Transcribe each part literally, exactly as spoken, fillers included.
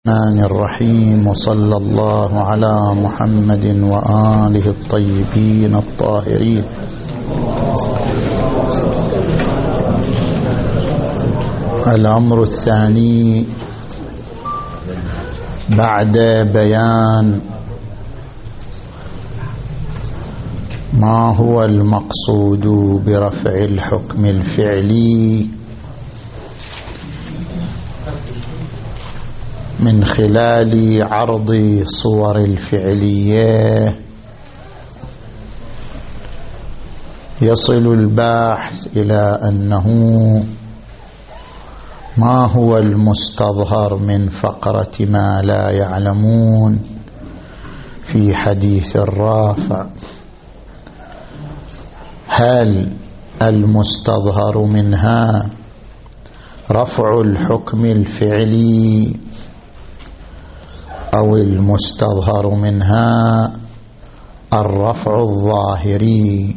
الرحمن الرحيم، وصلى الله على محمد وآله الطيبين الطاهرين. الأمر الثاني بعد بيان ما هو المقصود برفع الحكم الفعلي من خلال عرض صور الفعلية، يصل الباحث إلى أنه ما هو المستظهر من فقرة ما لا يعلمون في حديث الرافع. هل المستظهر منها رفع الحكم الفعلي أو المستظهر منها الرفع الظاهري؟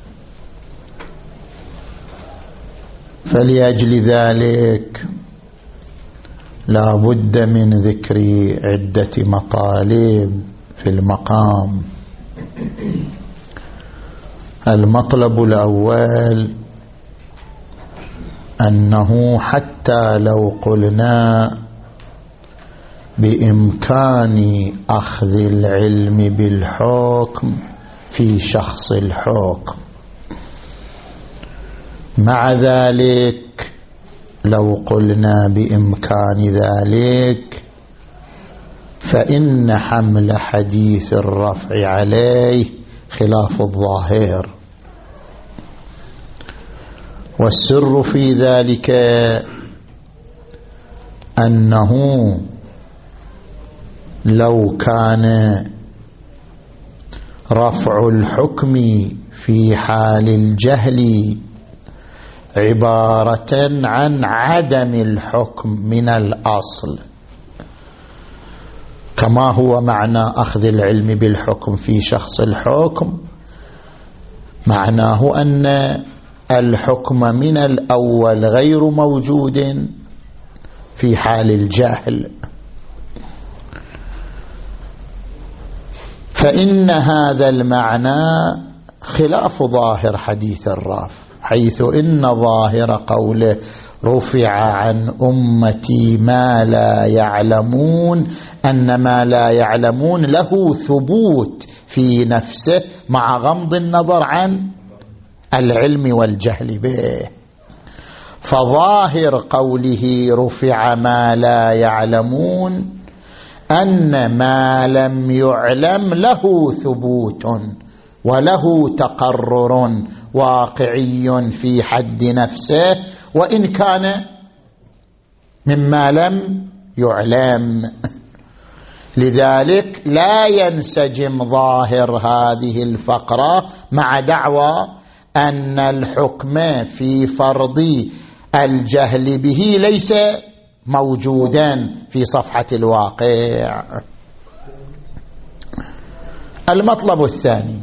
فلأجل ذلك لا بد من ذكر عدة مطالب في المقام. المطلب الأول أنه حتى لو قلنا بإمكان أخذ العلم بالحكم في شخص الحكم، مع ذلك لو قلنا بإمكان ذلك فإن حمل حديث الرفع عليه خلاف الظاهر، والسر في ذلك أنه لو كان رفع الحكم في حال الجهل عبارة عن عدم الحكم من الأصل، كما هو معنى أخذ العلم بالحكم في شخص الحكم، معناه أن الحكم من الأول غير موجود في حال الجهل، فإن هذا المعنى خلاف ظاهر حديث الرافع، حيث إن ظاهر قوله رفع عن أمتي ما لا يعلمون أن ما لا يعلمون له ثبوت في نفسه مع غمض النظر عن العلم والجهل به. فظاهر قوله رفع ما لا يعلمون أن ما لم يعلم له ثبوت وله تقرر واقعي في حد نفسه، وإن كان مما لم يعلم. لذلك لا ينسجم ظاهر هذه الفقرة مع دعوى أن الحكم في فرض الجهل به ليس موجودا في صفحة الواقع. المطلب الثاني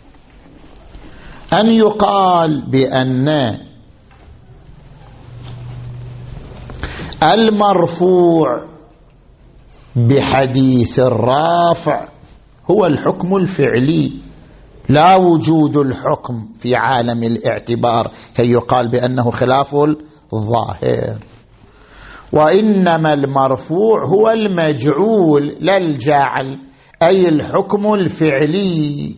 أن يقال بأن المرفوع بحديث الرافع هو الحكم الفعلي، لا وجود الحكم في عالم الاعتبار كي يقال بأنه خلاف الظاهر، وإنما المرفوع هو المجعول لا الجاعل، أي الحكم الفعلي.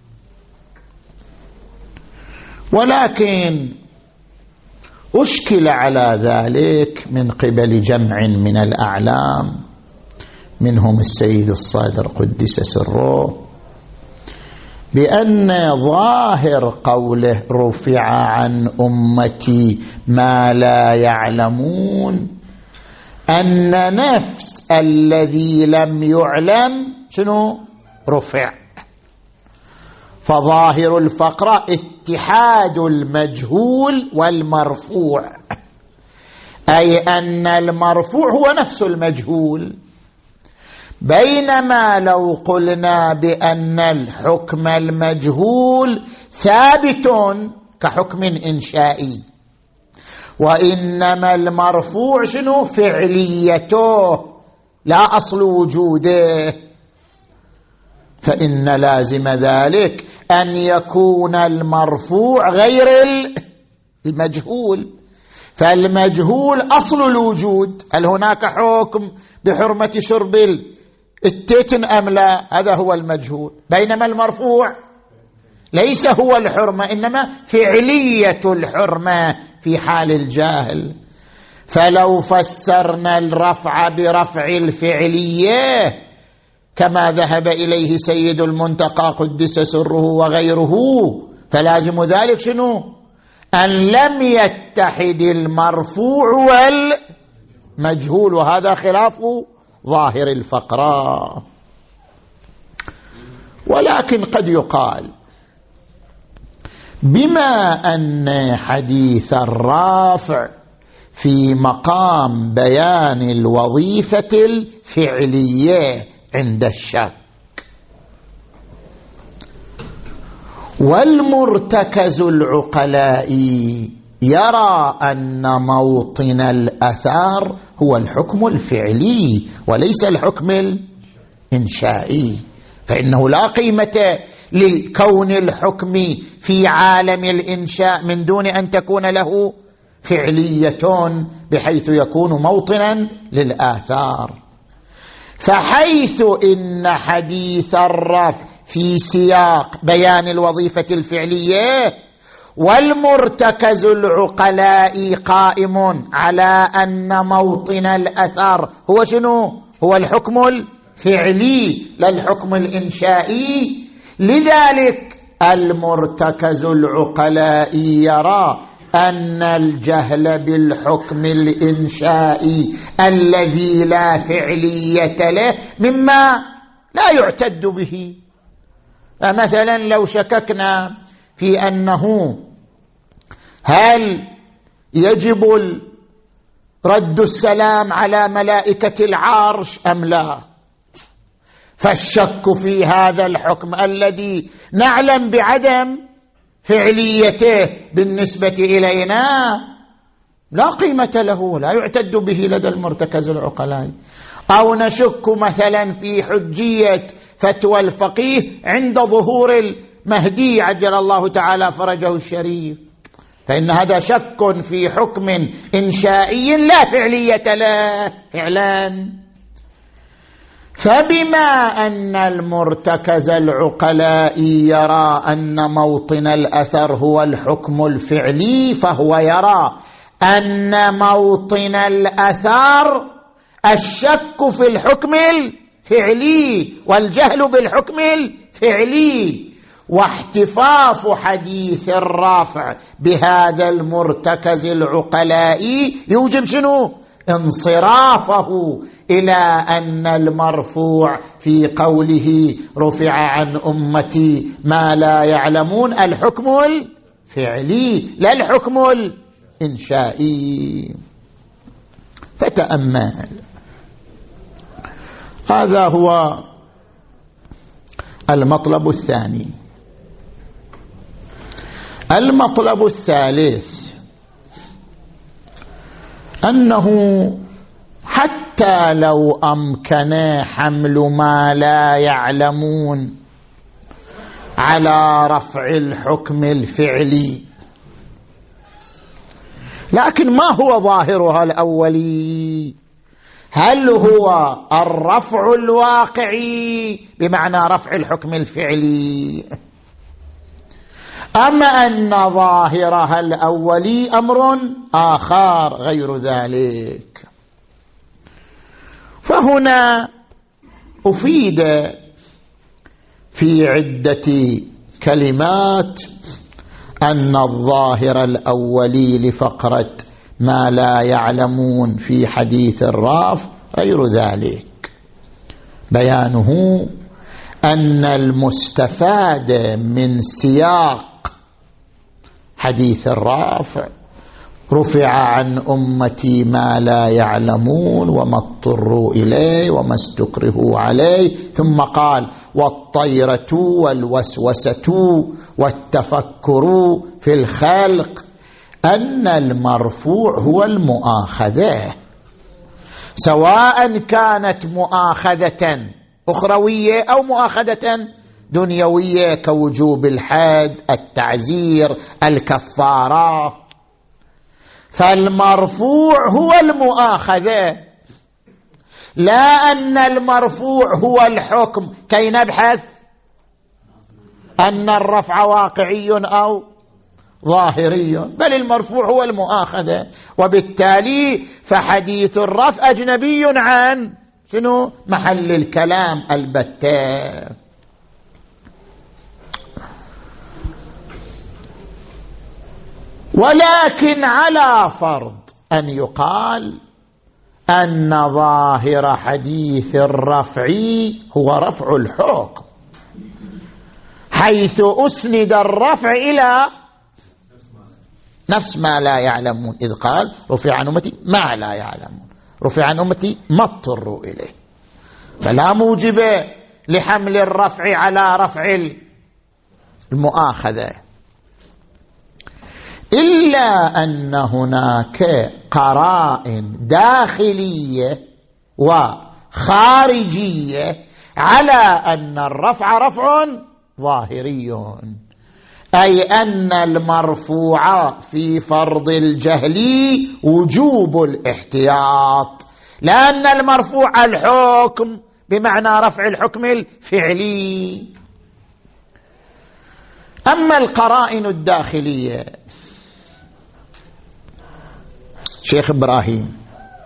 ولكن أشكل على ذلك من قبل جمع من الأعلام، منهم السيد الصادر قدس سره، بأن ظاهر قوله رفع عن أمتي ما لا يعلمون أن نفس الذي لم يعلم شنو رفع، فظاهر الفقرة اتحاد المجهول والمرفوع، أي أن المرفوع هو نفس المجهول، بينما لو قلنا بأن الحكم المجهول ثابت كحكم إنشائي، وإنما المرفوع شنو فعليته لا أصل وجوده، فإن لازم ذلك أن يكون المرفوع غير المجهول، فالمجهول أصل الوجود. هل هناك حكم بحرمة شرب التتن أم لا؟ هذا هو المجهول. بينما المرفوع ليس هو الحرمة، إنما فعلية الحرمة في حال الجاهل. فلو فسرنا الرفع برفع الفعلية كما ذهب إليه سيد المنتقى قدس سره وغيره، فلازم ذلك شنو؟ أن لم يتحد المرفوع والمجهول، وهذا خلاف ظاهر الفقرة. ولكن قد يقال بما أن حديث الرافع في مقام بيان الوظيفة الفعلية عند الشك، والمرتكز العقلاء يرى أن موطن الأثار هو الحكم الفعلي وليس الحكم الإنشائي، فإنه لا قيمة لكون الحكم في عالم الإنشاء من دون أن تكون له فعلية بحيث يكون موطنا للآثار. فحيث إن حديث الرفع في سياق بيان الوظيفة الفعلية، والمرتكز العقلاء قائم على أن موطن الأثر هو شنو؟ هو الحكم الفعلي لا الحكم الإنشائي، لذلك المرتكز العقلاء يرى أن الجهل بالحكم الإنشائي الذي لا فعلية له مما لا يعتد به. فمثلا لو شككنا في أنه هل يجب رد السلام على ملائكة العرش أم لا، فالشك في هذا الحكم الذي نعلم بعدم فعليته بالنسبة إلينا لا قيمة له، لا يعتد به لدى المرتكز العقلاء. أو نشك مثلا في حجية فتوى الفقيه عند ظهور المهدي عجل الله تعالى فرجه الشريف، فإن هذا شك في حكم إنشائي لا فعلية له فعلا. فبما أن المرتكز العقلاء يرى أن موطن الأثر هو الحكم الفعلي، فهو يرى أن موطن الأثر الشك في الحكم الفعلي والجهل بالحكم الفعلي، واحتفاظ حديث الرافع بهذا المرتكز العقلائي يوجب شنو؟ انصرافه إلى أن المرفوع في قوله رفع عن أمتي ما لا يعلمون الحكم الفعلي لا الحكم الإنشائي. فتأمل، هذا هو المطلب الثاني. المطلب الثالث أنه حتى لو أمكن حمل ما لا يعلمون على رفع الحكم الفعلي، لكن ما هو ظاهرها الأولي؟ هل هو الرفع الواقعي بمعنى رفع الحكم الفعلي، أما أن ظاهرها الأولي أمر آخر غير ذلك؟ فهنا أفيد في عدة كلمات أن الظاهر الأولي لفقرة ما لا يعلمون في حديث الرافع غير ذلك، بيانه أن المستفاد من سياق حديث الرافع رفع عن أمتي ما لا يعلمون وما اضطروا إليه وما استكرهوا عليه، ثم قال والطيرة والوسوسة والتفكر في الخلق، أن المرفوع هو المؤاخذة. سواء كانت مؤاخذة أخروية أو مؤاخذة دنيوية كوجوب الحد، التعزير، الكفارة. فالمرفوع هو المؤاخذة، لا أن المرفوع هو الحكم كي نبحث أن الرفع واقعي أو ظاهري، بل المرفوع هو المؤاخذة. وبالتالي فحديث الرفع أجنبي عن شنو؟ محل الكلام البتة. ولكن على فرض أن يقال أن ظاهر حديث الرفع هو رفع الحكم، حيث أسند الرفع إلى نفس ما لا يعلمون، إذ قال رفع عن أمتي ما لا يعلمون، رفع عن أمتي ما اضطروا إليه. فلا موجب لحمل الرفع على رفع المؤاخذة، إلا أن هناك قرائن داخلية وخارجية على أن الرفع رفع ظاهري، أي أن المرفوع في فرض الجهل وجوب الاحتياط، لأن المرفوع الحكم بمعنى رفع الحكم الفعلي. أما القرائن الداخلية، شيخ إبراهيم،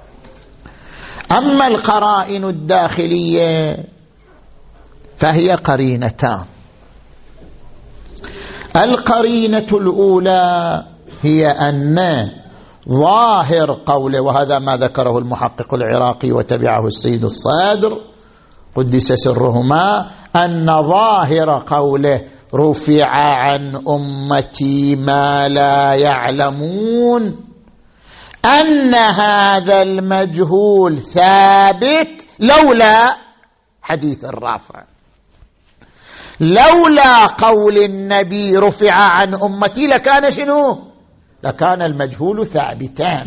أما القرائن الداخلية فهي قرينتان. القرينة الأولى هي أن ظاهر قوله، وهذا ما ذكره المحقق العراقي وتبعه السيد الصادر قدس سرهما، أن ظاهر قوله رفع عن أمتي ما لا يعلمون أن هذا المجهول ثابت لولا حديث الرافع، لولا قول النبي رفع عن أمتي لكان شنو؟ لكان المجهول ثابتا.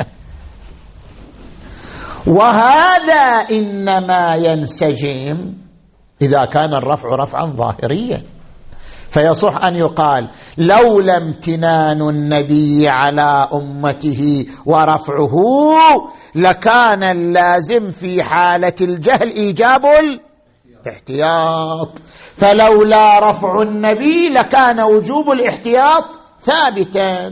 وهذا إنما ينسجم إذا كان الرفع رفعا ظاهريا، فيصح أن يقال لولا امتنان النبي على أمته ورفعه لكان اللازم في حالة الجهل إيجاب الاحتياط، فلولا رفع النبي لكان وجوب الاحتياط ثابتا.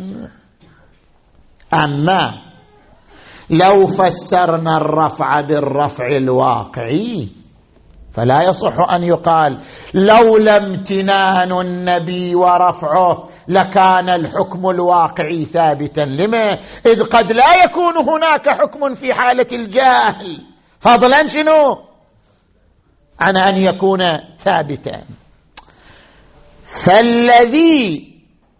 أما لو فسرنا الرفع بالرفع الواقعي فلا يصح أن يقال لولا امتنان النبي ورفعه لكان الحكم الواقعي ثابتا. لما؟ إذ قد لا يكون هناك حكم في حالة الجهل، فضلا شنو عن أن يكون ثابتا. فالذي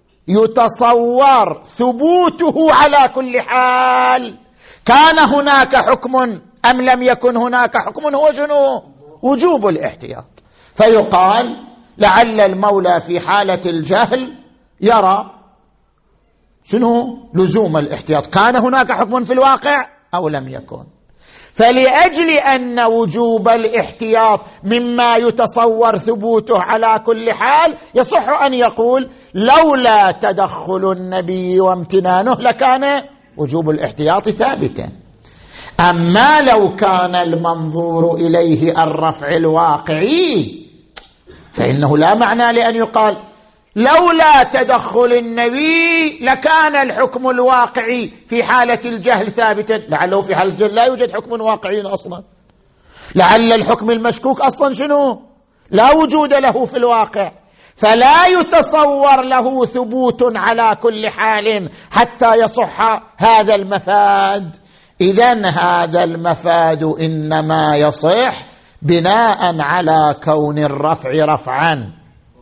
يتصور ثبوته على كل حال كان هناك حكم أم لم يكن هناك حكم، هو شنو؟ وجوب الاحتياط. فيقال لعل المولى في حالة الجهل يرى شنو؟ لزوم الاحتياط، كان هناك حكم في الواقع أو لم يكن. فلأجل أن وجوب الاحتياط مما يتصور ثبوته على كل حال، يصح أن يقول لولا تدخل النبي وامتنانه لكان وجوب الاحتياط ثابتا. أما لو كان المنظور إليه الرفع الواقعي فإنه لا معنى لأن يقال لولا تدخل النبي لكان الحكم الواقعي في حالة الجهل ثابتا. لعله في حالة الجهل لا يوجد حكم واقعي أصلا، لعل الحكم المشكوك أصلا شنو؟ لا وجود له في الواقع، فلا يتصور له ثبوت على كل حال حتى يصح هذا المفاد. إذن هذا المفاد إنما يصح بناء على كون الرفع رفعا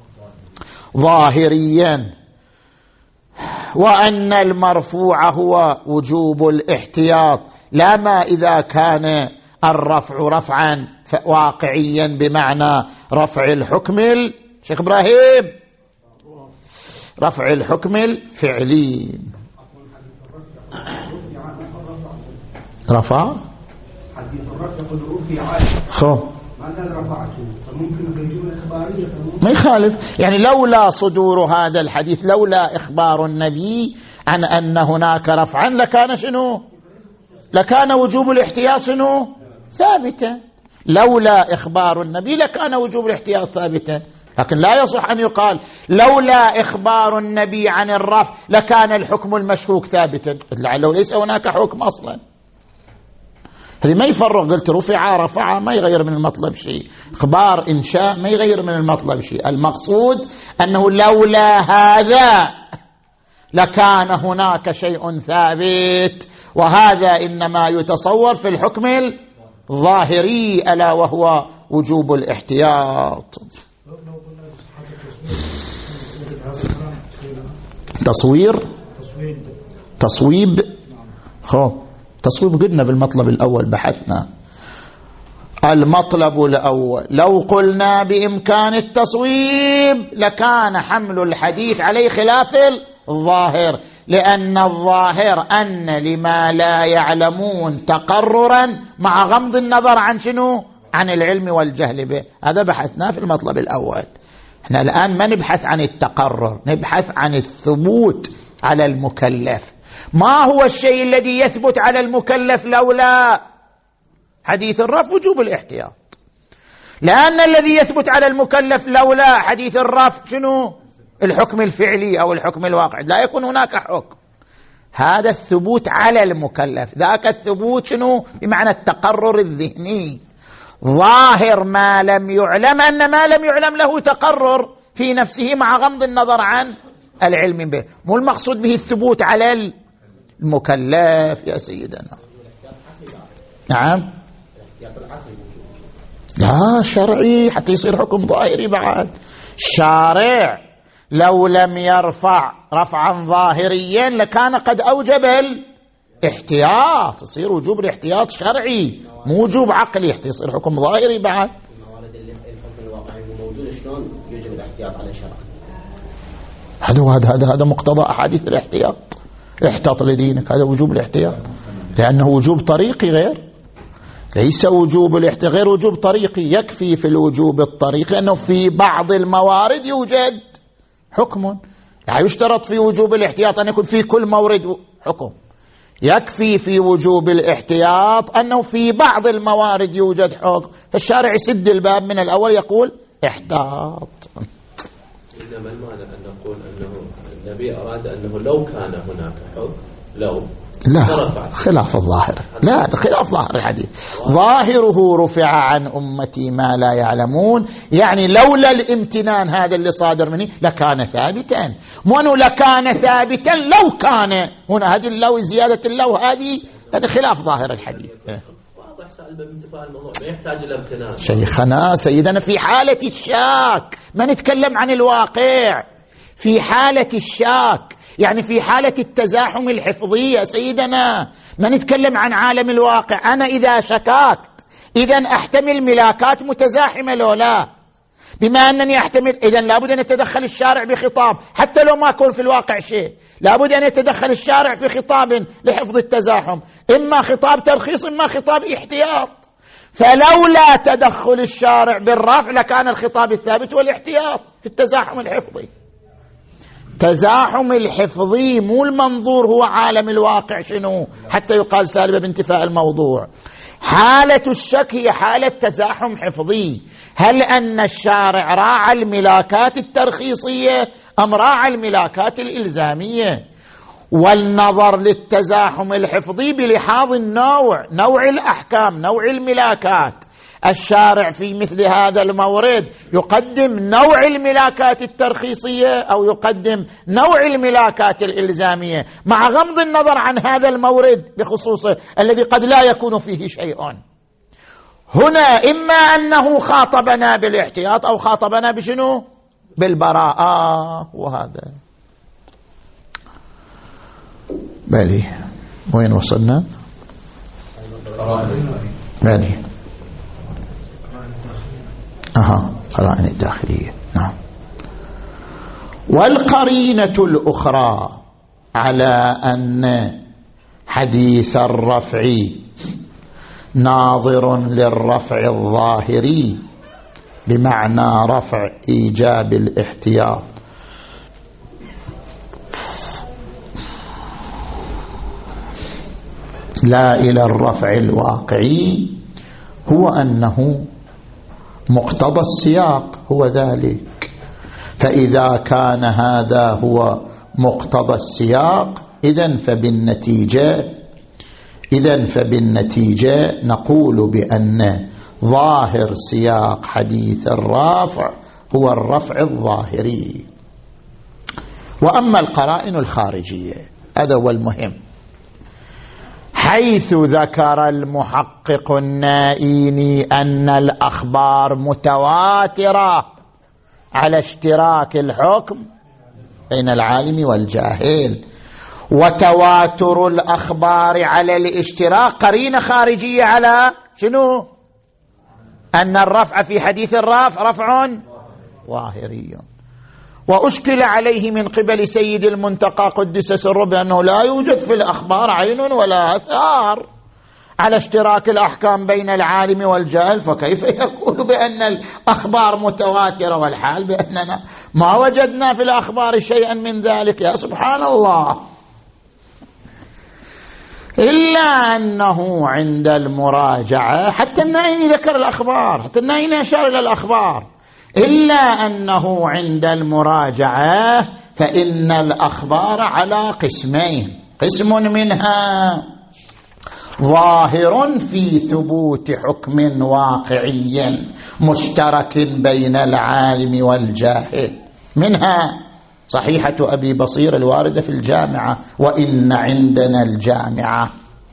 ظاهريا، وأن المرفوع هو وجوب الاحتياط، لا ما إذا كان الرفع رفعا واقعيا بمعنى رفع الحكم شيخ إبراهيم رفع الحكم الفعلي. رفع حديث الرفع يقول رفع خو ما كان رفعته فممكن الجملة إخبارية ما يخالف. يعني لولا صدور هذا الحديث، لولا إخبار النبي عن أن هناك رفعا لكان شنو؟ لكان وجوب الاحتياط شنو؟ ثابتا. لولا إخبار النبي لكان وجوب الاحتياط ثابتا، لكن لا يصح أن يقال لولا إخبار النبي عن الرفع لكان الحكم المشكوك ثابتا، لعله ليس هناك حكم أصلا. هذه ما يفرق، قلت رفع رفع ما يغير من المطلب شيء، إخبار إنشاء ما يغير من المطلب شيء. المقصود أنه لولا هذا لكان هناك شيء ثابت، وهذا إنما يتصور في الحكم الظاهري ألا وهو وجوب الاحتياط. تصوير تصويب خو تصويب قلنا بالمطلب الأول بحثنا. المطلب الأول لو قلنا بإمكان التصويب لكان حمل الحديث عليه خلاف الظاهر، لأن الظاهر أن لما لا يعلمون تقررا مع غمض النظر عن شنو؟ عن العلم والجهل به. هذا بحثناه في المطلب الأول. احنا الآن ما نبحث عن التقرر، نبحث عن الثبوت على المكلف. ما هو الشيء الذي يثبت على المكلف لولا حديث الرفع؟ وجوب الاحتياط. لأن الذي يثبت على المكلف لولا حديث الرفع شنو؟ الحكم الفعلي أو الحكم الواقع، لا يكون هناك حكم. هذا الثبوت على المكلف، ذاك الثبوت شنو؟ بمعنى التقرر الذهني. ظاهر ما لم يعلم أن ما لم يعلم له تقرر في نفسه مع غمض النظر عن العلم به، مو المقصود به الثبوت على المكلف يا سيدنا. نعم لا شرعي حتى يصير حكم ظاهري بعد. الشارع لو لم يرفع رفعا ظاهريا لكان قد أوجب الاحتياط، يصير وجوب الاحتياط شرعي مو وجوب عقلي، حتى يصير حكم ظاهري بعد. موارد الحكم الواقعي موجود، شلون يجب الاحتياط على شرع؟ هذا هذا هذا هذا مقتضى أحاديث الاحتياط. احتاط لدينك، هذا وجوب الاحتياط، لأنه وجوب طريقي غير، ليس وجوب الاحتياط غير وجوب طريقي. يكفي في الوجوب الطريقي أنه في بعض الموارد يوجد حكم، لا يشترط في وجوب الاحتياط أن يكون في كل مورد حكم. يكفي في وجوب الاحتياط أنه في بعض الموارد يوجد حكم، فالشارع يسد الباب من الأول يقول احتاط. إنما المعنى أن نقول أنه النبي أراد أنه لو كان هناك حكم لو لا خلاف الظاهر، لا خلاف ظاهر الحديث. ظاهره رفع عن أمتي ما لا يعلمون، يعني لولا الامتنان هذا اللي صادر مني لكان ثابتا، مو أنه لكان ثابتا لو كان هنا. هذه اللو زيادة اللو هذه هذا خلاف ظاهر الحديث. واضح سأل بانتفاء الموضوع ما يحتاج إلى امتنان. شيخنا سيدنا في حالة الشاك، ما نتكلم عن الواقع، في حالة الشاك يعني في حالة التزاحم الحفظي يا سيدنا، ما نتكلم عن عالم الواقع. أنا إذا شككت إذن أحتمل ملاكات متزاحمة لو لا، بما أنني أحتمل إذن لابد أن يتدخل الشارع بخطاب حتى لو ما يكون في الواقع شيء، لابد أن يتدخل الشارع في خطاب لحفظ التزاحم، إما خطاب ترخيص إما خطاب احتياط. فلولا تدخل الشارع بالرفع لكان الخطاب الثابت والاحتياط في التزاحم الحفظي. تزاحم الحفظي مو المنظور هو عالم الواقع شنو حتى يقال سالبة بانتفاء الموضوع. حالة الشك هي حالة تزاحم حفظي، هل أن الشارع راعى الملاكات الترخيصية أم راعى الملاكات الإلزامية؟ والنظر للتزاحم الحفظي بلحاظ النوع، نوع الأحكام، نوع الملاكات. الشارع في مثل هذا المورد يقدم نوع الملاكات الترخيصية أو يقدم نوع الملاكات الإلزامية مع غمض النظر عن هذا المورد بخصوصه الذي قد لا يكون فيه شيء. هنا إما أنه خاطبنا بالاحتياط أو خاطبنا بشنو؟ بالبراءة. وهذا بلي وين وصلنا؟ بلي أها قرائن الداخلية. نعم. والقرينة الأخرى على أن حديث الرفع ناظر للرفع الظاهري بمعنى رفع إيجاب الاحتياط لا إلى الرفع الواقعي، هو أنه مقتضى السياق هو ذلك. فإذا كان هذا هو مقتضى السياق إذن فبالنتيجة إذن فبالنتيجة نقول بأن ظاهر سياق حديث الرافع هو الرفع الظاهري. وأما القرائن الخارجية هذا هو المهم، حيث ذكر المحقق النائيني أن الأخبار متواترة على اشتراك الحكم بين العالم والجاهل، وتواتر الأخبار على الاشتراك قرينة خارجية على شنو؟ أن الرفع في حديث الرافع رفع ظاهري. وأشكل عليه من قبل سيد المنتقى قدس سره بأنه لا يوجد في الأخبار عين ولا أثار على اشتراك الأحكام بين العالم والجاهل، فكيف يقول بأن الأخبار متواترة والحال بأننا ما وجدنا في الأخبار شيئا من ذلك؟ يا سبحان الله. إلا أنه عند المراجعة، حتى النائيني ذكر الأخبار، حتى النائيني أشار إلى الأخبار، إلا أنه عند المراجعة فإن الأخبار على قسمين، قسم منها ظاهر في ثبوت حكم واقعي مشترك بين العالم والجاهل، منها صحيحة أبي بصير الواردة في الجامعة، وإن عندنا الجامعة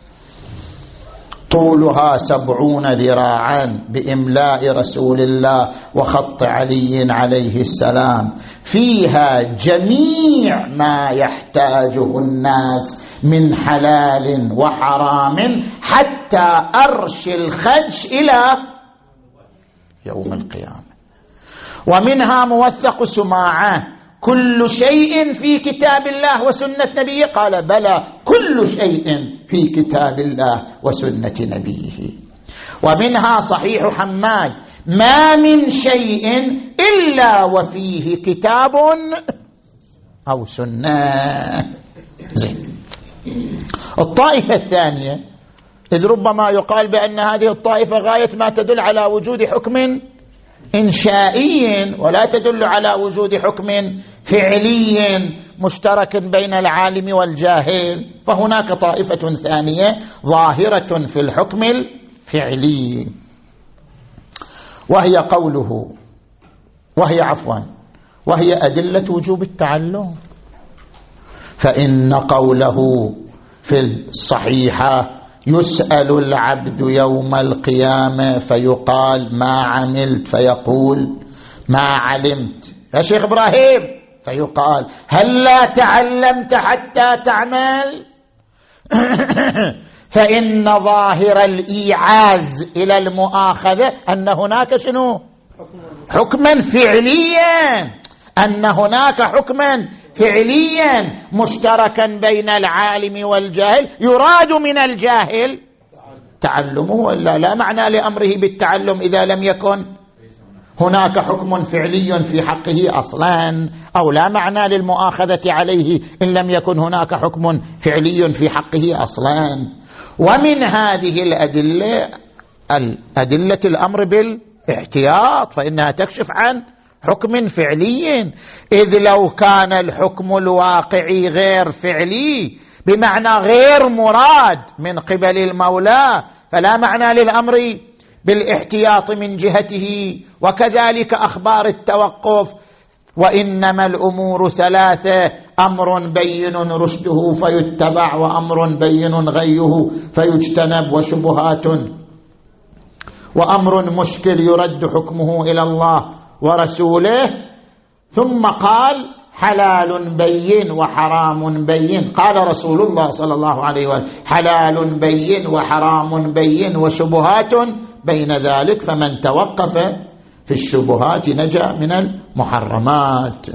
طولها سبعون ذراعا بإملاء رسول الله وخط علي عليه السلام، فيها جميع ما يحتاجه الناس من حلال وحرام حتى أرش الخدش إلى يوم القيامة. ومنها موثق سماعة كل شيء في كتاب الله وسنة نبيه، قال بلى كل شيء في كتاب الله وسنة نبيه. ومنها صحيح حماد ما من شيء إلا وفيه كتاب أو سنة. زين. الطائفة الثانية، إذ ربما يقال بأن هذه الطائفة غاية ما تدل على وجود حكم إنشائي ولا تدل على وجود حكم فعلي مشترك بين العالم والجاهل، فهناك طائفة ثانية ظاهرة في الحكم الفعلي، وهي قوله وهي عفوا وهي أدلة وجوب التعلم. فإن قوله في الصحيحة يسأل العبد يوم القيامة فيقال ما عملت، فيقول ما علمت يا شيخ إبراهيم، فيقال هل لا تعلمت حتى تعمل؟ فإن ظاهر الإيعاز إلى المؤاخذة أن هناك شنو؟ حكما فعليا، أن هناك حكما فعليا مشتركا بين العالم والجاهل يراد من الجاهل تعلمه، ولا لا معنى لأمره بالتعلم إذا لم يكن هناك حكم فعلي في حقه أصلا، أو لا معنى للمؤاخذة عليه إن لم يكن هناك حكم فعلي في حقه أصلا. ومن هذه الأدلة الأدلة الأمر بالاحتياط، فإنها تكشف عن حكم فعلي، إذ لو كان الحكم الواقعي غير فعلي بمعنى غير مراد من قبل المولى فلا معنى للأمر بالاحتياط من جهته. وكذلك أخبار التوقف، وإنما الأمور ثلاثة، أمر بين رشده فيتبع، وأمر بين غيه فيجتنب، وشبهات وأمر مشكل يرد حكمه إلى الله ورسوله. ثم قال حلال بين وحرام بين، قال رسول الله صلى الله عليه وسلم حلال بين وحرام بين وشبهات بين ذلك، فمن توقف في الشبهات نجا من المحرمات.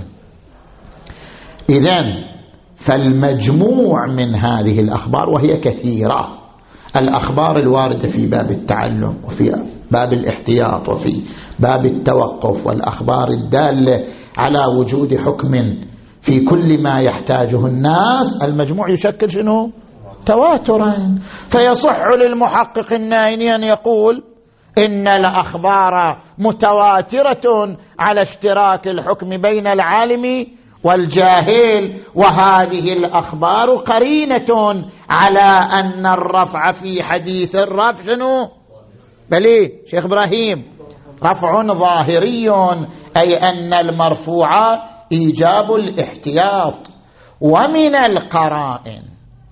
إذن فالمجموع من هذه الأخبار وهي كثيرة الأخبار الواردة في باب التعلم وفي باب الاحتياط وفي باب التوقف، والأخبار الدالة على وجود حكم في كل ما يحتاجه الناس، المجموع يشكل شنو؟ تواترا. فيصح للمحقق النائني أن يقول إن الأخبار متواترة على اشتراك الحكم بين العالم والجاهل، وهذه الأخبار قرينة على أن الرفع في حديث الرفع شنو؟ بلي شيخ إبراهيم رفع ظاهري، أي أن المرفوع إيجاب الاحتياط. ومن القرائن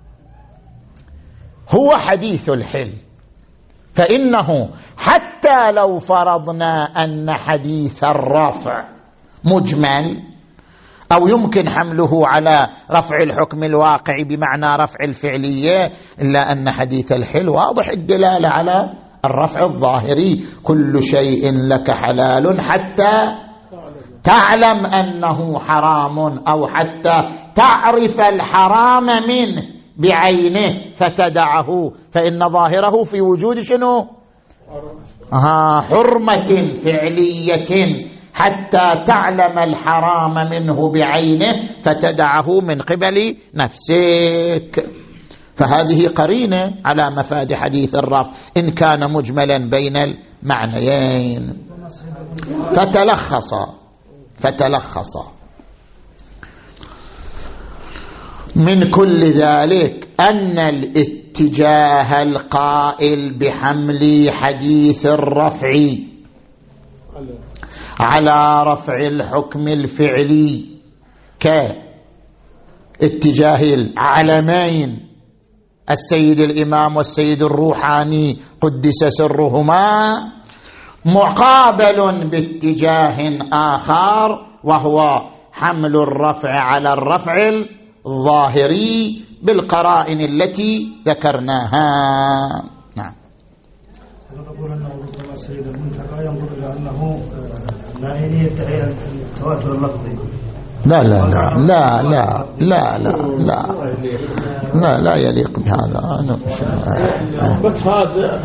هو حديث الحل، فإنه حتى لو فرضنا أن حديث الرفع مجمل أو يمكن حمله على رفع الحكم الواقع بمعنى رفع الفعلية، إلا أن حديث الحل واضح الدلالة على الرفع الظاهري: كل شيء لك حلال حتى تعلم أنه حرام، أو حتى تعرف الحرام منه بعينه فتدعه، فإن ظاهره في وجود شنو؟ آه حرمة فعلية، حتى تعلم الحرام منه بعينه فتدعه من قبل نفسك. فهذه قرينة على مفاد حديث الرفع إن كان مجملا بين المعنيين. فتلخص فتلخص من كل ذلك أن الاتجاه القائل بحمل حديث الرفع على رفع الحكم الفعلي كاتجاه العلمين السيد الإمام والسيد الروحاني قدس سرهما، مقابل باتجاه آخر وهو حمل الرفع على الرفع الظاهري بالقرائن التي ذكرناها. نعم. أنا أقول أنه ربما السيد المنتقى ينظر إلى أنه النائني يدعي التواتر اللفظي. لا لا لا لا لا لا لا لا لا لا يليق بهذا. بس هذا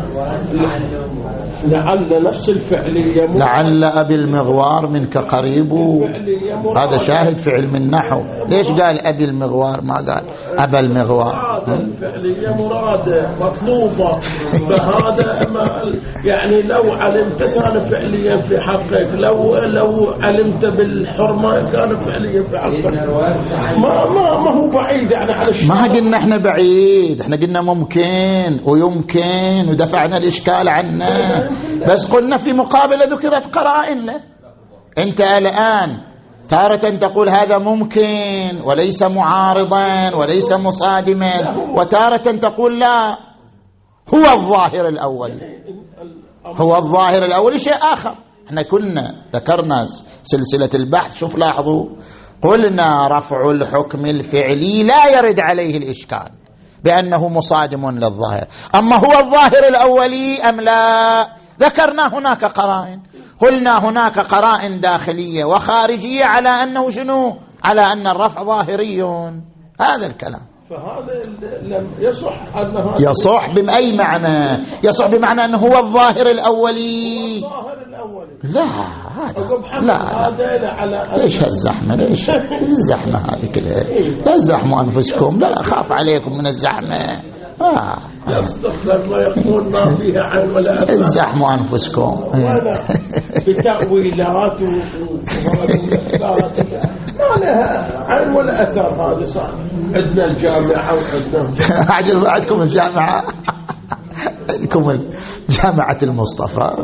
لعل نفس الفعلية، لعل أبي المغوار منك قريب، هذا شاهد في علم النحو. ليش قال أبي المغوار ما قال أبا المغوار؟ هذا الفعلية مرادة مطلوبة، فهذا ما يعني لو علمت كان فعليا في حقك، لو لو علمت بالحرمة كان فعليا في حقك. ما ما ما هو بعيد يعني على الشيء. ما قلنا احنا بعيد، احنا قلنا ممكن ويمكن ودفعنا الإشكال عنه، بس قلنا في مقابلة ذكرت قرائن له. انت الآن تارة تقول هذا ممكن وليس معارضا وليس مصادما، وتارة تقول لا هو الظاهر الأولي، هو الظاهر الأولي شيء آخر. احنا كنا ذكرنا سلسلة البحث، شوف لاحظوا، قلنا رفع الحكم الفعلي لا يرد عليه الإشكال بأنه مصادم للظاهر، أما هو الظاهر الأولي أم لا؟ ذكرنا هناك قرائن، قلنا هناك قرائن داخلية وخارجية على أنه شنو؟ على أن الرفع ظاهري. هذا الكلام. فهذا لم يصح أنه يصح بأي معنى؟ يصح بمعنى أنه هو الظاهر الأولي. الظاهر الأولي لا هذا لا, لا. ليش هالزحمة؟ ليش الزحمة هذه كلها؟ لا تزحموا أنفسكم، لا أخاف عليكم من الزحمة. آه. يصدق لما يقول ما فيها عن ولا أثر. الزحموا أنفسكم بتأويلات ومغلقات ما لها عن ولا أثر. هذا صح. عندنا الجامعة وعندنا عجل عندكم الجامعة، عندكم جامعة المصطفى،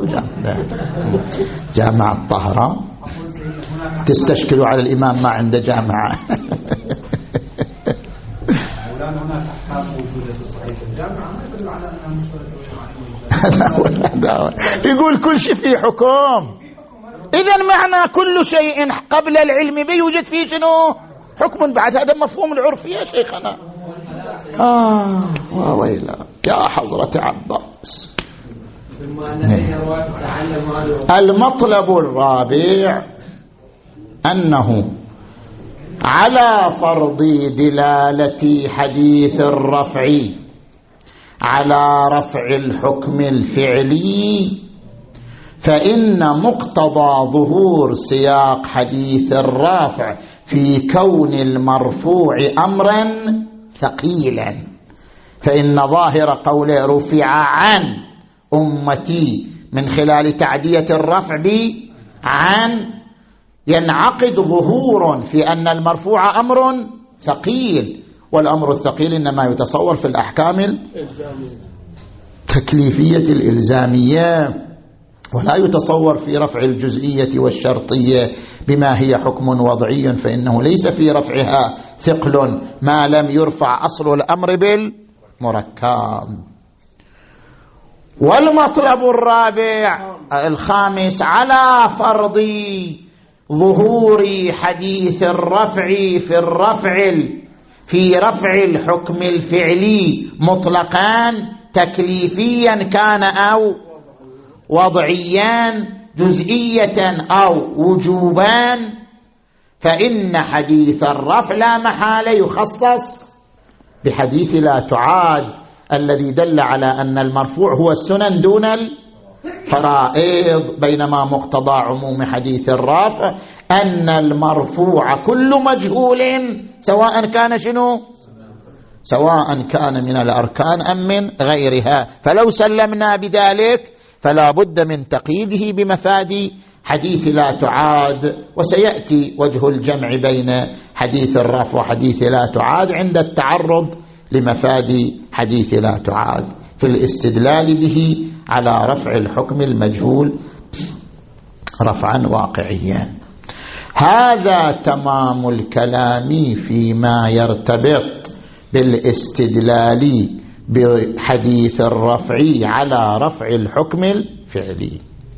جامعة طهران، تستشكلوا على الإمام ما عنده جامعة. الآن هناك أحكام موجودة في الصحيح الجامعة ما يدل على أنها مشتركة. يقول كل شيء فيه حكم، إذن معنى كل شيء قبل العلم به يوجد فيه شنو؟ حكم. بعد هذا مفهوم العرف يا شيخنا. آه وويلا يا حضرة عباس. المطلب الرابع أنه على فرض دلالة حديث الرفع على رفع الحكم الفعلي، فإن مقتضى ظهور سياق حديث الرافع في كون المرفوع أمرا ثقيلا، فإن ظاهر قوله رفع عن أمتي من خلال تعدية الرفع بعن ينعقد ظهور في أن المرفوع أمر ثقيل، والأمر الثقيل إنما يتصور في الأحكام التكليفية الإلزامية، ولا يتصور في رفع الجزئية والشرطية بما هي حكم وضعي، فإنه ليس في رفعها ثقل ما لم يرفع أصل الأمر بالمركب. والمطلب الرابع الخامس على فرض ظهور حديث الرفع في الرفع في رفع الحكم الفعلي مطلقا تكليفيا كان أو وضعيا جزئية أو وجوبا، فإن حديث الرفع لا محالة يخصص بحديث لا تعاد الذي دل على أن المرفوع هو السنن دون الفرائض، بينما مقتضى عموم حديث الرافع أن المرفوع كل مجهول سواء كان شنو سواء كان من الأركان أم من غيرها، فلو سلمنا بذلك فلا بد من تقييده بمفاد حديث لا تعاد، وسيأتي وجه الجمع بين حديث الرفع وحديث لا تعاد عند التعرض لمفاد حديث لا تعاد في الاستدلال به على رفع الحكم المجهول رفعا واقعيا. هذا تمام الكلام فيما يرتبط بالاستدلال بحديث الرفع على رفع الحكم الفعلي.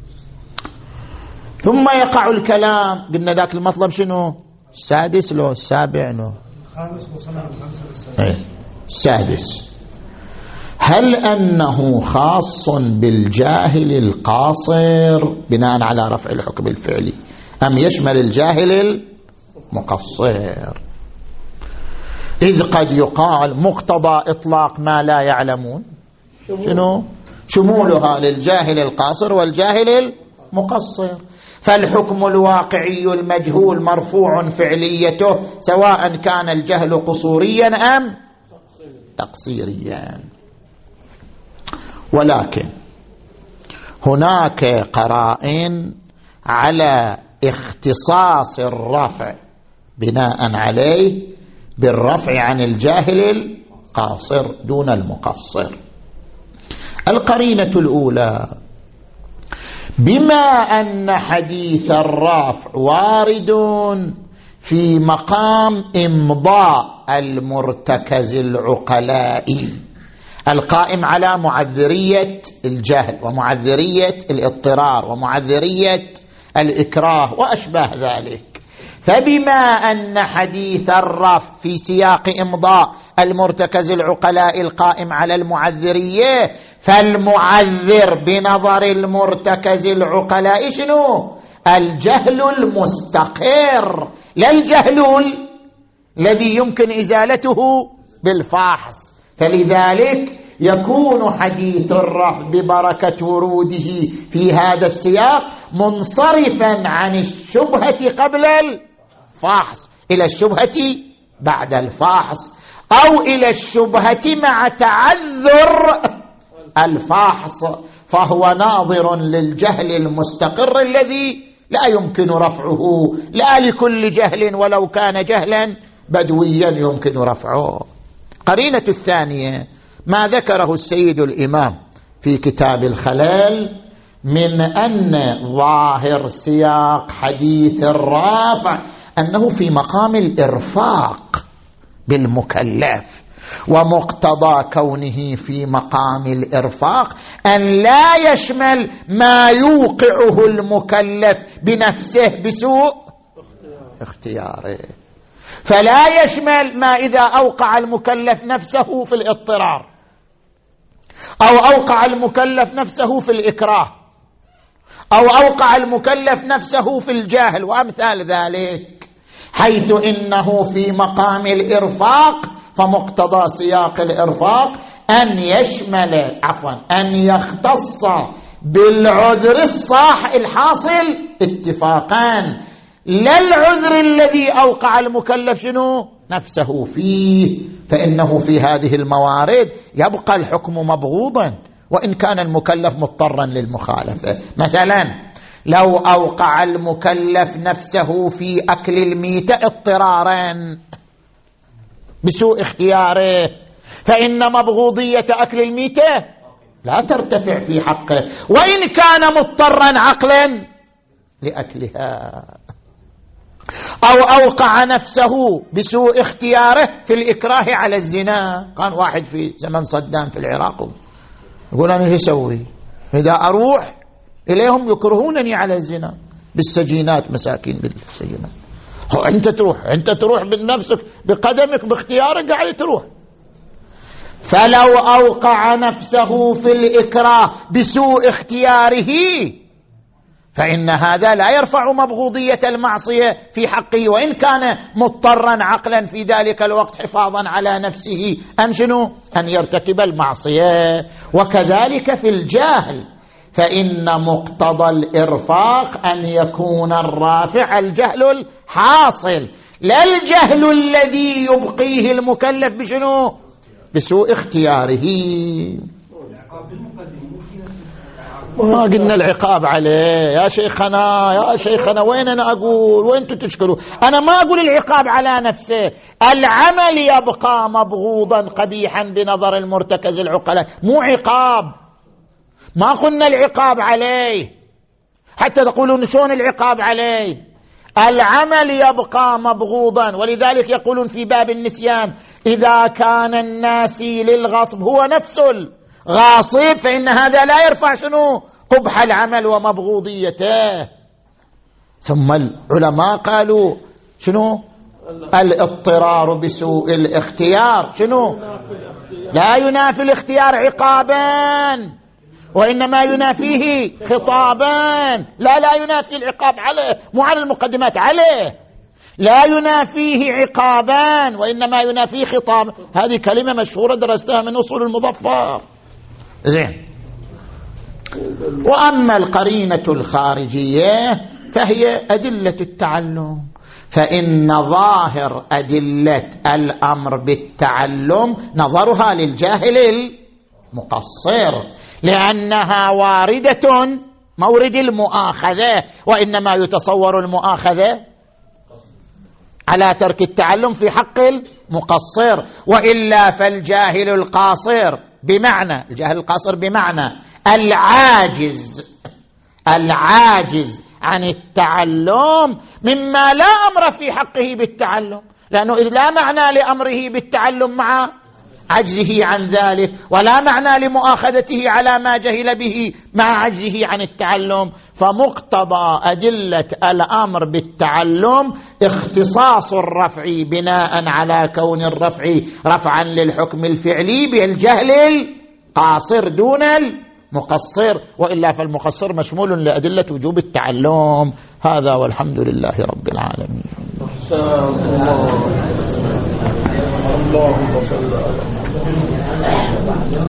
ثم يقع الكلام، قلنا ذاك المطلب شنو؟ السادس لو السابع لو الخامس، وصلنا الخامس للسابع. السادس، هل أنه خاص بالجاهل القاصر بناء على رفع الحكم الفعلي أم يشمل الجاهل المقصر؟ إذ قد يقال مقتضى إطلاق ما لا يعلمون شنو؟ شمولها للجاهل القاصر والجاهل المقصر، فالحكم الواقعي المجهول مرفوع فعليته سواء كان الجهل قصوريا أم تقصيريا. ولكن هناك قرائن على اختصاص الرفع بناء عليه بالرفع عن الجاهل القاصر دون المقصر. القرينة الأولى، بما أن حديث الرفع وارد في مقام إمضاء المرتكز العقلائي القائم على معذرية الجهل ومعذرية الاضطرار ومعذرية الإكراه وأشباه ذلك، فبما أن حديث الرفع في سياق إمضاء المرتكز العقلاء القائم على المعذرية، فالمعذر بنظر المرتكز العقلاء شنو؟ الجهل المستقر، لا الجهل الذي يمكن إزالته بالفحص. فلذلك يكون حديث الرفع ببركة وروده في هذا السياق منصرفا عن الشبهة قبل الفحص إلى الشبهة بعد الفحص، أو إلى الشبهة مع تعذر الفحص، فهو ناظر للجهل المستقر الذي لا يمكن رفعه، لا لكل جهل ولو كان جهلا بدويا يمكن رفعه. قرينة الثانية ما ذكره السيد الإمام في كتاب الخلال من أن ظاهر سياق حديث الرافع أنه في مقام الإرفاق بالمكلف، ومقتضى كونه في مقام الإرفاق أن لا يشمل ما يوقعه المكلف بنفسه بسوء اختياره، فلا يشمل ما إذا أوقع المكلف نفسه في الاضطرار أو أوقع المكلف نفسه في الإكراه أو أوقع المكلف نفسه في الجهل وأمثال ذلك، حيث إنه في مقام الإرفاق، فمقتضى سياق الإرفاق أن يشمل عفوا أن يختص بالعذر الصاح الحاصل اتفاقا، لا العذر الذي أوقع المكلف شنو نفسه فيه، فإنه في هذه الموارد يبقى الحكم مبغوضا وإن كان المكلف مضطرا للمخالفة. مثلا لو أوقع المكلف نفسه في أكل الميتة اضطرارا بسوء اختياره، فإن مبغوضية أكل الميتة لا ترتفع في حقه وإن كان مضطرا عقلا لأكلها. أو أوقع نفسه بسوء اختياره في الإكراه على الزنا، كان واحد في زمن صدام في العراق يقول أنا ايش اسوي إذا أروح إليهم يكرهونني على الزنا بالسجينات، مساكين بالسجينات. أنت تروح أنت تروح بنفسك بقدمك باختيارك قاعد تروح. فلو أوقع نفسه في الإكراه بسوء اختياره فإن هذا لا يرفع مبغوضية المعصية في حقه وإن كان مضطرا عقلا في ذلك الوقت حفاظا على نفسه أن شنو أن يرتكب المعصية. وكذلك في الجاهل، فإن مقتضى الإرفاق أن يكون الرافع الجهل الحاصل لا الجهل الذي يبقيه المكلف بشنو بسوء اختياره. ما قلنا العقاب عليه يا شيخنا يا شيخنا وين أنا أقول وين تشكلوا؟ أنا ما أقول العقاب على نفسه، العمل يبقى مبغوضا قبيحا بنظر المرتكز العقلاء، مو عقاب. ما قلنا العقاب عليه حتى تقولون شلون العقاب عليه، العمل يبقى مبغوضا. ولذلك يقولون في باب النسيان إذا كان الناسي للغصب هو نفس الغاصب فإن هذا لا يرفع شنو قبح العمل ومبغوضيته. ثم العلماء قالوا شنو الاضطرار بسوء الاختيار شنو لا ينافي الاختيار عقابا وإنما ينافيه خطابا، لا لا ينافي العقاب عليه، مو على المقدمات عليه، لا ينافيه عقابا وإنما ينافيه خطابا. هذه كلمة مشهورة درستها من أصول المظفر. زين. وأما القرينة الخارجية فهي أدلة التعلم، فإن ظاهر أدلة الأمر بالتعلم نظرها للجاهل المقصر لأنها واردة مورد المؤاخذة، وإنما يتصور المؤاخذة على ترك التعلم في حق المقصر، وإلا فالجاهل القاصر بمعنى الجاهل القاصر بمعنى العاجز العاجز عن التعلم مما لا أمر في حقه بالتعلم، لأنه إذ لا معنى لأمره بالتعلم مع عجزه عن ذلك، ولا معنى لمؤاخذته على ما جهل به مع عجزه عن التعلم. فمقتضى أدلة الأمر بالتعلم اختصاص الرفع بناء على كون الرفع رفعا للحكم الفعلي بالجهل القاصر دون المقصر، وإلا فالمقصر مشمول لأدلة وجوب التعلم. هذا والحمد لله رب العالمين. اللهم صل على